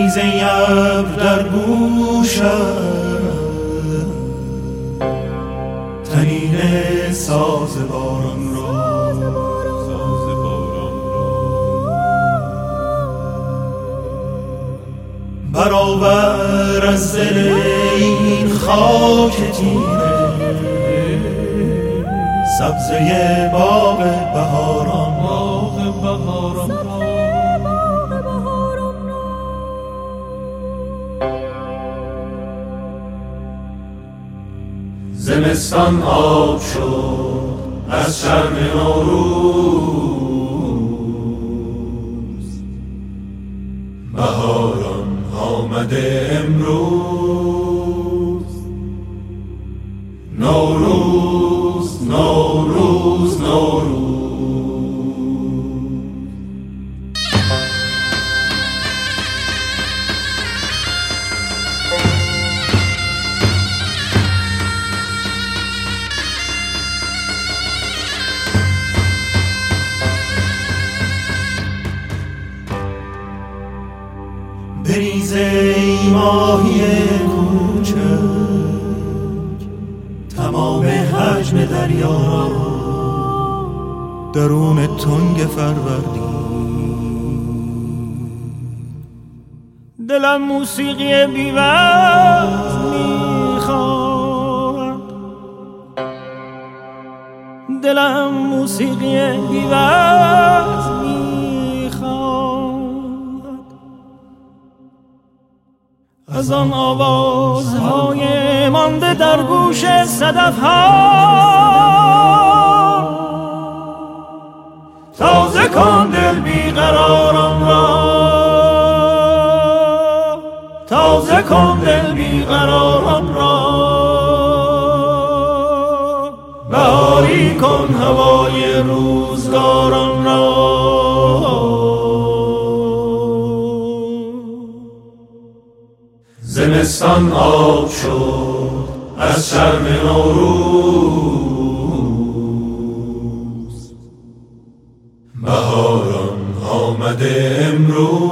بریزه ابر در گوشم، طنین ساز باران را برآور از دل این خاک تیره، سبزه باغ بهاران زمستان آب شد از شرم نوروز، بهاران آمده امروز. نوروز نوروز نوروز. بریز ای ماهی کوچک، تمام حجم دریا را درون تنگ فروردین. دلم موسیقی بی‌وقت میخواد، دلم موسیقی بی‌وقت از آن آوازهای مانده در گوش صدف‌ها. تازه کن دل بیقراران را، تازه کن دل بیقراران را، بهاری کن هوای روزگاران را. زمستان آب شد از شرم نوروز، بهاران آمده امروز.